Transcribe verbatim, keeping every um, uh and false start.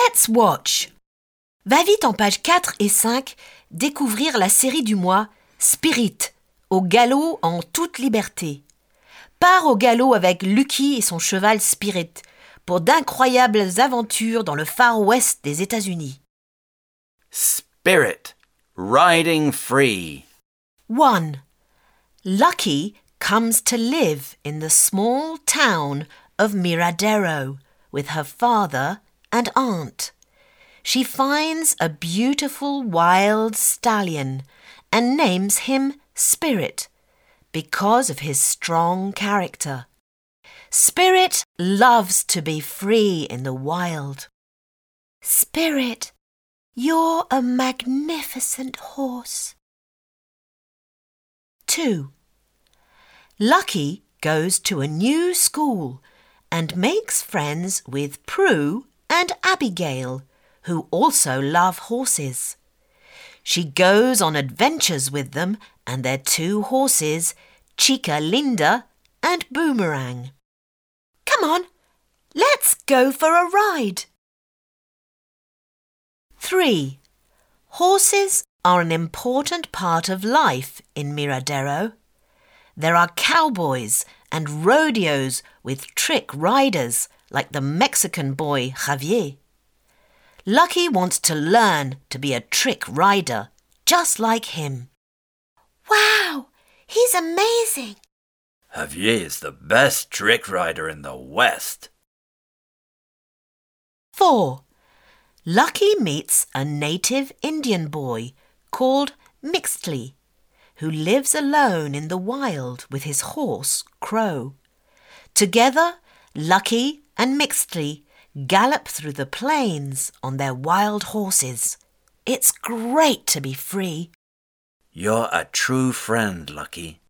Let's watch. Va vite en pages quatre et cinq découvrir la série du mois Spirit, au galop en toute liberté. Pars au galop avec Lucky et son cheval Spirit pour d'incroyables aventures dans le Far West des États-Unis. Spirit, riding free. one. Lucky comes to live in the small town of Miradero with her father and aunt. She finds a beautiful wild stallion and names him Spirit because of his strong character. Spirit loves to be free in the wild. Spirit, you're a magnificent horse. two. Lucky goes to a new school and makes friends with Prue and Abigail, who also love horses. She goes on adventures with them and their two horses, Chica Linda and Boomerang. Come on, let's go for a ride. three. Horses are an important part of life in Miradero. There are cowboys and rodeos with trick riders like the Mexican boy Javier. Lucky wants to learn to be a trick rider, just like him. Wow, he's amazing. Javier is the best trick rider in the West. four. Lucky meets a native Indian boy called Mixtli, who lives alone in the wild with his horse, Crow. Together, Lucky and Mixtli gallop through the plains on their wild horses. It's great to be free. You're a true friend, Lucky.